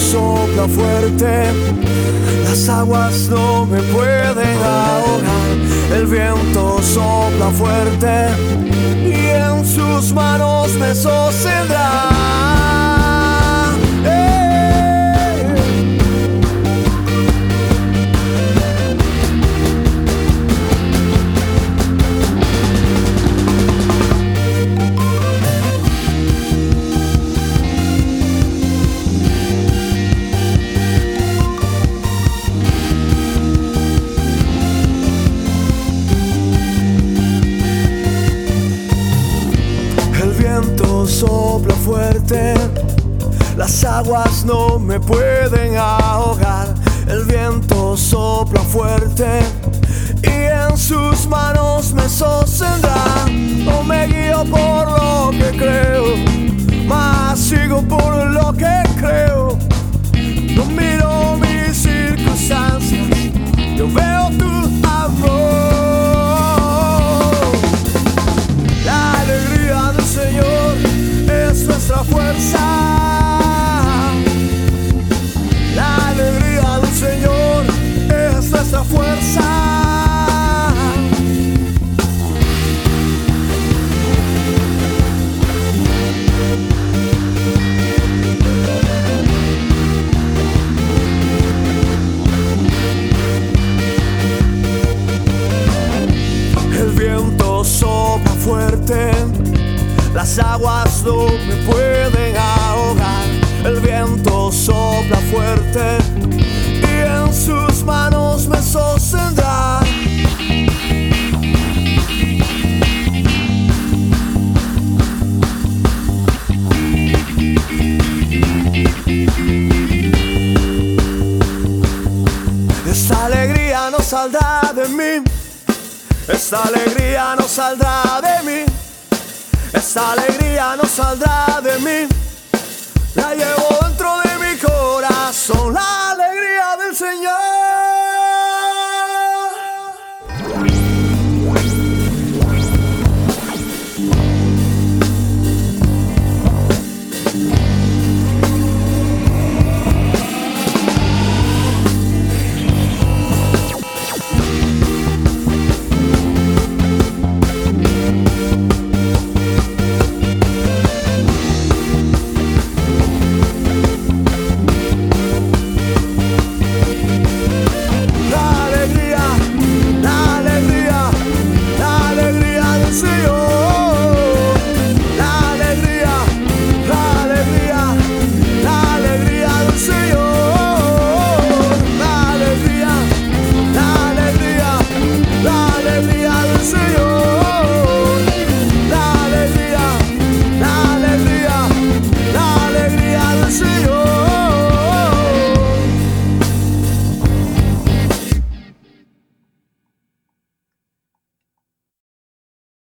sopla fuerte, las aguas no me pueden ahogar. El viento sopla fuerte y en sus manos me sostendrá. Sopla fuerte, las aguas no me pueden ahogar. El viento sopla fuerte y en sus manos me sostendrá. No me guío por lo que creo, mas sigo por lo que creo. No miro mis circunstancias, yo veo tu amor. La alegría del Señor es nuestra fuerza. La alegría del Señor es nuestra fuerza. El viento sopla fuerte, las aguas no me pueden ahogar. El viento sopla fuerte y en sus manos me sostendrá. Esta alegría no saldrá de mí, esta alegría no saldrá de mí. Esta alegría no saldrá de mí, la llevo dentro de mi corazón, la alegría del Señor. See you.